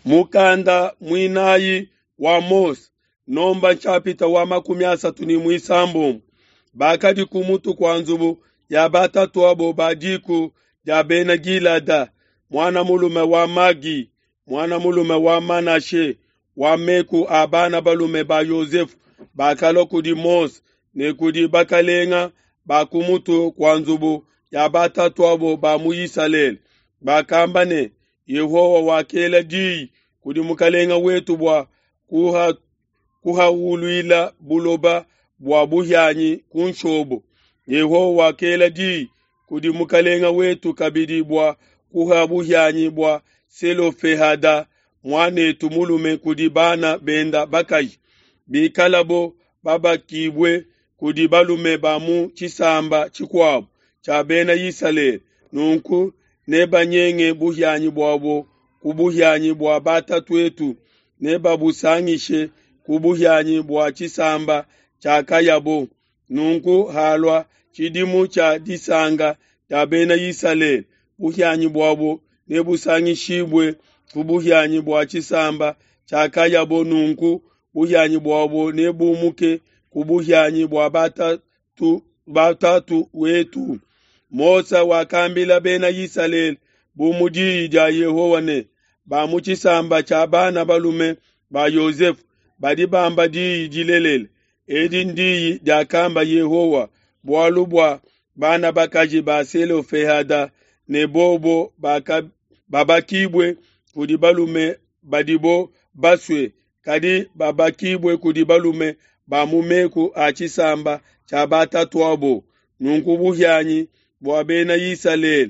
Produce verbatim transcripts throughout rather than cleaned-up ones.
Mukanda mwinayi wa Mose nomba nchapita wa makumi asatu ni mwisambu bakadi kumutu kwa nzubu ya batatu abo badiku ya bena Gilada mwana mulume wa Magi mwana mulume wa Manashe wa Meku abana balume ba Yosefu bakalo kudi Mose ne kudi bakalenga bakumutu kwa nzubu ya batatu abo ba Muisalel bakambane Yehowa wakela di kudi mukalenga wetu bwa kuha kuha uluila buloba bwa buhyanyi kunshobo Yehowa wakela di kudi mukalenga wetu kabidi bwa kuha buhyanyi bwa Selofehada mwane tumulume kudi bana benda bakayi bikalabo baba kibwe kudi balume bamu chisamba chikwabo cha bena Yisrael nunku neba nyenge buhyanyi bwabo kubuhyanyi bwa batatu wetu neba busangishe kubuhyanyi bwa chisamba cha kayabo nunku halwa chidimu cha disanga cha bena Yisrael buhyanyi bwabo nebusangishibwe kubuhyanyi bwa chisamba cha kayabo nunku buhyanyi bwabo nebumuke kubuhyanyi bwa batatu batatu wetu Mosa wakambila bena Yisrael bumudi ja Yehowa ne ba muchisamba cha bana balume ba Yosefu badi bamba di jilelele edi ndi ja kamba Yehowa bwalubwa bana bakaji ba Selofehada ne bobo baka babakibwe kudi balume badibo baswe kadi babakibwe kudi balume ba mumeku achisamba cha batatu abo nunkubuhyanyi bwa bena Yisrael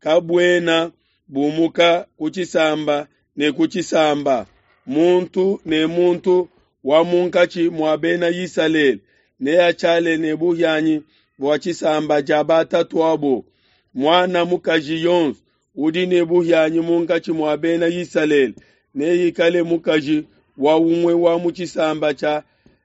kabwena bumuka kuchisamba ne kuchisamba muntu ne muntu wa munkachi mwa bena Yisrael ne achale ne buhyanyi bwa chisamba ja batatu abo mwana mukaji yons udi ne buhyanyi munkachi mwa bena Yisrael ne yikale mukaji wa umwe wa muchisamba cha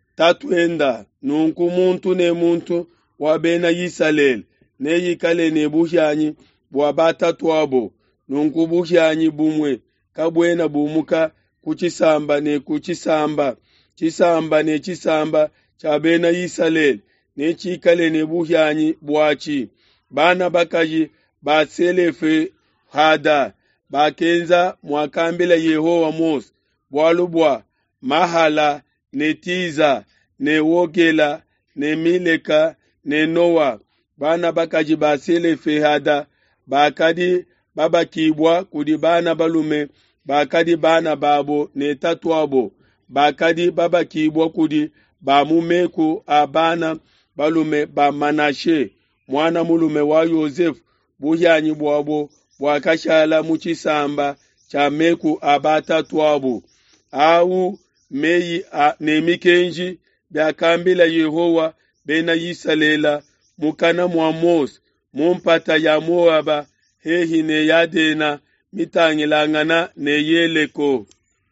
tatuenda nunku muntu ne muntu wa bena Yisrael ne yikale ne buhyanyi bwa batatu abo nunku buhyanyi bumwe kabwena bumuka kuchisamba ne kuchisamba chisamba ne chisamba cha bena Yisrael ne chikale ne buhyanyi bwachi bana bakaji ba Selefe hada bakenza mwakambila Yehowa Mose bwalubwa Mahala ne Tiza ne Wogela ne Mileka ne Noa bana bakaji ba Selofehada bakadi baba kibwa kudi bana balume bakadi bana babo ne tatuabo bakadi baba kibwa kudi ba mumeku abana balume ba Manashe mwana mulume wa Yosefu buhyanyi bwabo bwakashala muchisamba cha meku abatatuabo au meyi ne mikenji byakambila Yehowa bena Yisrael mukana mwa Mose mumpata ya Moaba hehi ne yadena mitangilangana ne Yeleko.